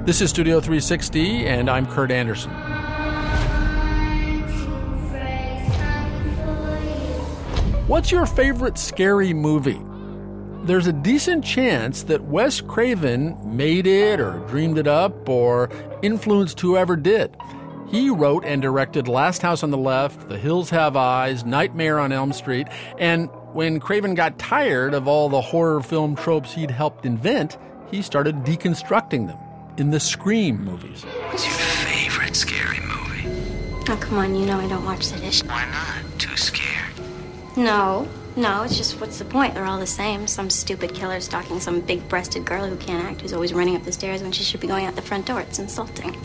This is Studio 360, and I'm Kurt Anderson. What's your favorite scary movie? There's a decent chance that Wes Craven made it or dreamed it up or influenced whoever did. He wrote and directed Last House on the Left, The Hills Have Eyes, Nightmare on Elm Street, and when Craven got tired of all the horror film tropes he'd helped invent, he started deconstructing them in the Scream movies. What's your favorite scary movie? Oh, come on, you know I don't watch the dish. Why not? Too scared? No, it's just what's the point? They're all the same. Some stupid killer stalking some big-breasted girl who can't act, who's always running up the stairs when she should be going out the front door. It's insulting.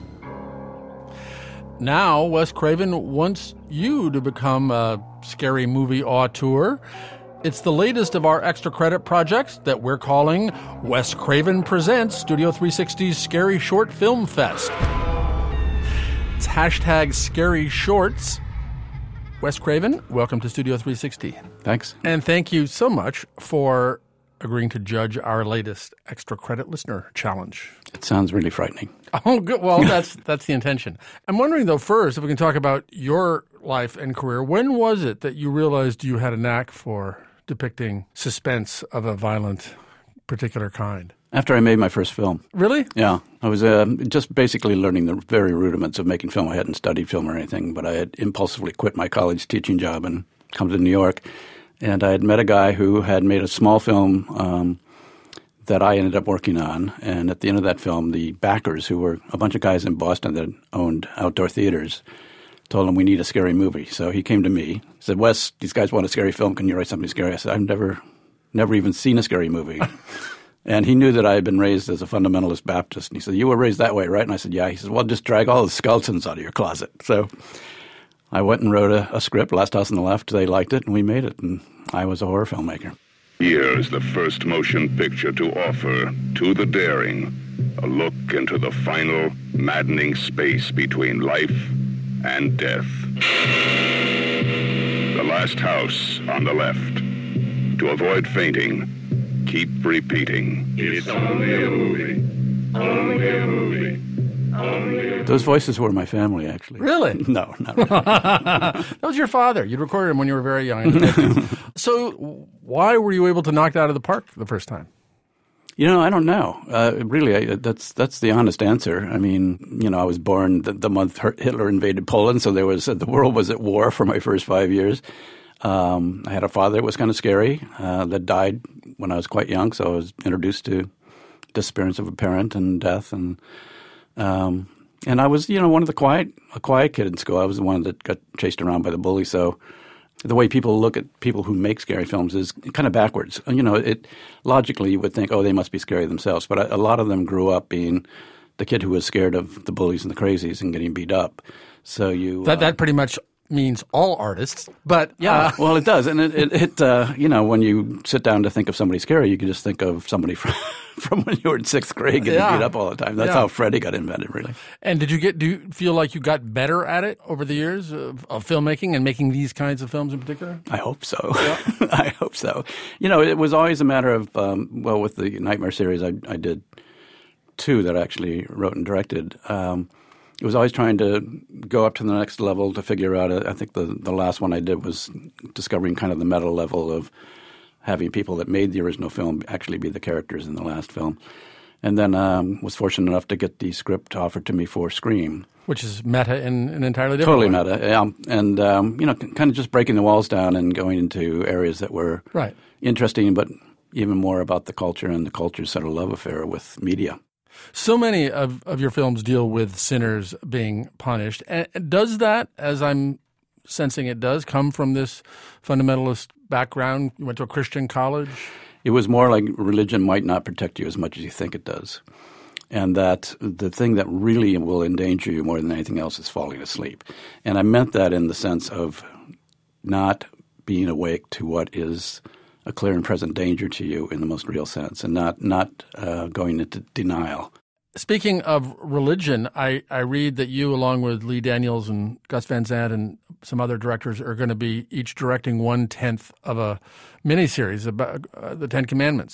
Now, Wes Craven wants you to become a scary movie auteur. It's the latest of our extra credit projects that we're calling Wes Craven Presents Studio 360's Scary Short Film Fest. It's hashtag Scary Shorts. Wes Craven, welcome to Studio 360. Thanks. And thank you so much for agreeing to judge our latest extra credit listener challenge. It sounds really frightening. Oh, good. Well, that's the intention. I'm wondering, though, first, if we can talk about your life and career. When was it that you realized you had a knack for depicting suspense of a violent particular kind? After I made my first film. Really? Yeah. I was just basically learning the very rudiments of making film. I hadn't studied film or anything, but I had impulsively quit my college teaching job and come to New York. And I had met a guy who had made a small film that I ended up working on. And at the end of that film, the backers, who were a bunch of guys in Boston that owned outdoor theaters, told him, we need a scary movie. So he came to me, said, Wes, these guys want a scary film. Can you write something scary? I said, I've never even seen a scary movie. And he knew that I had been raised as a fundamentalist Baptist. And he said, you were raised that way, right? And I said, yeah. He said, well, just drag all the skeletons out of your closet. So I went and wrote a script, Last House on the Left. They liked it, and we made it. And I was a horror filmmaker. Here's the first motion picture to offer to the daring a look into the final, maddening space between life and death. The Last House on the Left. To avoid fainting, keep repeating. It's only a movie. Only a movie. Those voices were my family, actually. Really? No, not really. That was your father. You recorded him when you were very young. So why were you able to knock it out of the park the first time? You know, I don't know. Really, that's the honest answer. I mean, you know, I was born the month Hitler invaded Poland, so the world was at war for my first 5 years. I had a father that was kind of scary that died when I was quite young, so I was introduced to disappearance of a parent and death, and I was, you know, a quiet kid in school. I was the one that got chased around by the bully. So the way people look at people who make scary films is kind of backwards. You know, logically you would think, oh, they must be scary themselves. But a lot of them grew up being the kid who was scared of the bullies and the crazies and getting beat up. So that pretty much means all artists, but yeah, well, it does, and it you know, when you sit down to think of somebody scary, you can just think of somebody from when you were in sixth grade getting beat up all the time. That's how Freddy got invented, really. And do you feel like you got better at it over the years of filmmaking and making these kinds of films in particular? I hope so. Yeah. I hope so. You know, it was always a matter of with the Nightmare series, I did two that I actually wrote and directed. It was always trying to go up to the next level to figure out. I think the last one I did was discovering kind of the meta level of having people that made the original film actually be the characters in the last film. And then was fortunate enough to get the script offered to me for Scream. Which is meta in an entirely different way. Totally meta, yeah. And, you know, kind of just breaking the walls down and going into areas that were interesting, but even more about the culture and the culture's sort of love affair with media. So many of your films deal with sinners being punished. And does that, as I'm sensing it does, come from this fundamentalist background? You went to a Christian college? It was more like religion might not protect you as much as you think it does. And that the thing that really will endanger you more than anything else is falling asleep. And I meant that in the sense of not being awake to what is a clear and present danger to you in the most real sense, and not going into denial. Speaking of religion, I read that you, along with Lee Daniels and Gus Van Sant and some other directors, are going to be each directing 1/10 of a miniseries about the Ten Commandments.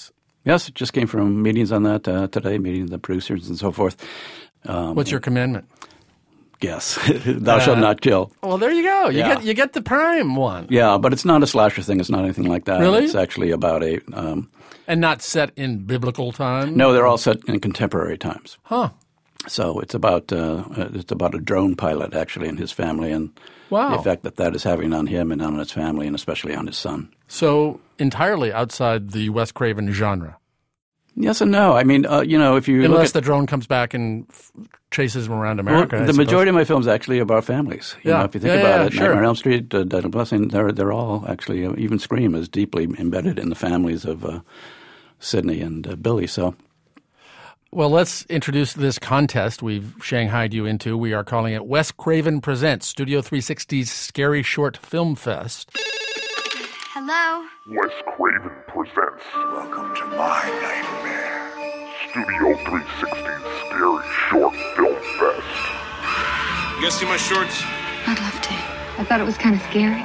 Yes, it just came from meetings on that today, meeting the producers and so forth. What's your commandment? Yes, thou shalt not kill. Well, there you go. You get the prime one. Yeah, but it's not a slasher thing. It's not anything like that. Really? It's actually about a... and not set in biblical time? No, they're all set in contemporary times. Huh. So it's about a drone pilot, actually, and his family, and the effect that is having on him and on his family, and especially on his son. So entirely outside the Wes Craven genre? Yes and no. I mean, if you unless the drone comes back and chases him around America. Well, the majority of my films actually are about families. You know, if you think about it, sure. Nightmare on Elm Street, Dead and Blessing, they're all actually, even Scream is deeply embedded in the families of Sidney and Billy. So, well, let's introduce this contest we've shanghaied you into. We are calling it Wes Craven Presents Studio 360's Scary Short Film Fest. Hello? Wes Craven presents Welcome to my nightmare. Studio 360's Scary Short Film Fest. You guys see my shorts? I'd love to. I thought it was kind of scary.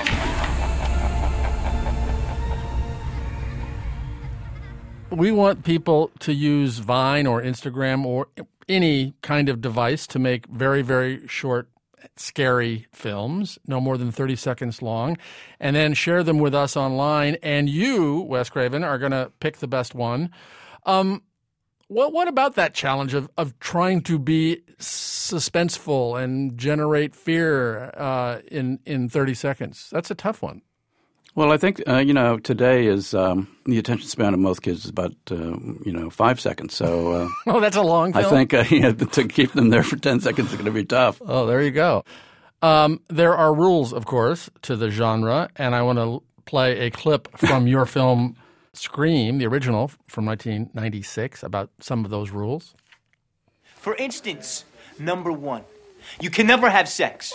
We want people to use Vine or Instagram or any kind of device to make very, very short, scary films, no more than 30 seconds long, and then share them with us online. And you, Wes Craven, are going to pick the best one. What about that challenge of trying to be suspenseful and generate fear in 30 seconds? That's a tough one. Well, I think, today is the attention span of most kids is about, 5 seconds. So oh, that's a long film? I think to keep them there for 10 seconds is going to be tough. Oh, there you go. There are rules, of course, to the genre, and I want to play a clip from your film Scream, the original from 1996, about some of those rules. For instance, number 1, you can never have sex.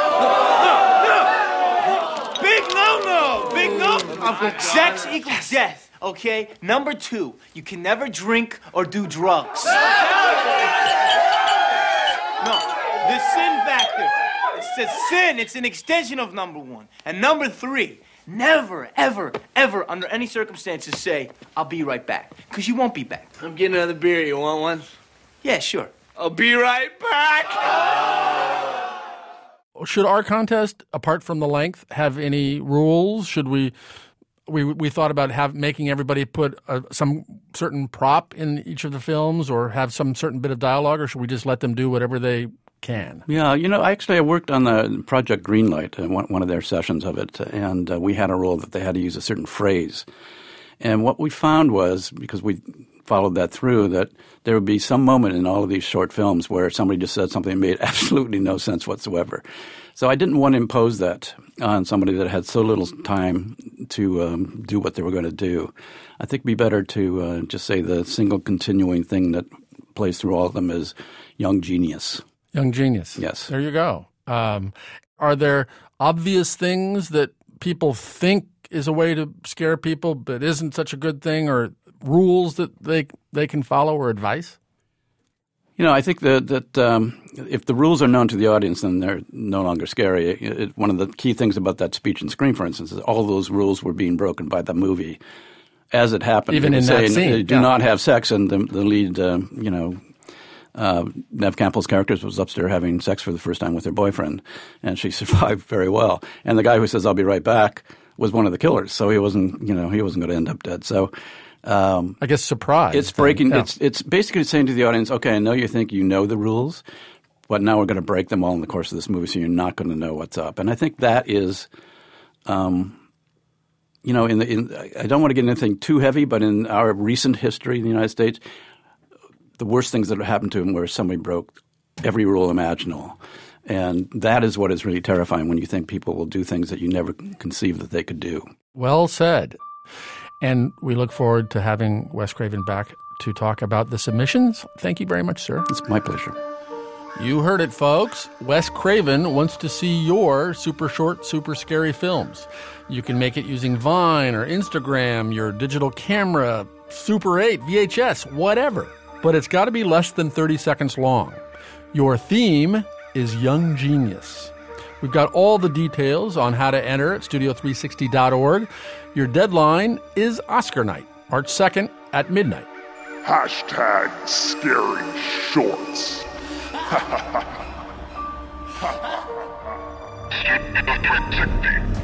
Big no-no! Big no! Sex equals death, okay? Number 2, you can never drink or do drugs. No, the sin factor. It's a sin. It's an extension of number 1. And number 3, never, ever, ever, under any circumstances say, I'll be right back. Because you won't be back. I'm getting another beer. You want one? Yeah, sure. I'll be right back. Should our contest, apart from the length, have any rules? Should we thought about making everybody put some certain prop in each of the films or have some certain bit of dialogue, or should we just let them do whatever they can? Yeah, I worked on the Project Greenlight, one of their sessions of it, and we had a rule that they had to use a certain phrase. And what we found was, because we followed that through, that there would be some moment in all of these short films where somebody just said something that made absolutely no sense whatsoever. So I didn't want to impose that on somebody that had so little time to do what they were going to do. I think it'd be better to just say the single continuing thing that plays through all of them is young genius. Young genius. Yes. There you go. Are there obvious things that people think is a way to scare people but isn't such a good thing, or rules that they can follow, or advice? I think that if the rules are known to the audience, then they're no longer scary. One of the key things about that speech in Scream, for instance, is all those rules were being broken by the movie as it happened. Even in that scene. Do not have sex, and the lead, Neve Campbell's character was upstairs having sex for the first time with her boyfriend, and she survived very well. And the guy who says, I'll be right back, was one of the killers, so he wasn't going to end up dead. So I guess surprise. It's breaking. Yeah. It's basically saying to the audience, okay, I know you think you know the rules, but now we're going to break them all in the course of this movie, so you're not going to know what's up. And I think that is, I don't want to get into anything too heavy, but in our recent history in the United States, the worst things that have happened to him where somebody broke every rule imaginable. And that is what is really terrifying, when you think people will do things that you never conceived that they could do. Well said. And we look forward to having Wes Craven back to talk about the submissions. Thank you very much, sir. It's my pleasure. You heard it, folks. Wes Craven wants to see your super short, super scary films. You can make it using Vine or Instagram, your digital camera, Super 8, VHS, whatever. But it's got to be less than 30 seconds long. Your theme is Young Genius. We've got all the details on how to enter at studio360.org. Your deadline is Oscar night, March 2nd at midnight. Hashtag scary shorts. Studio 360.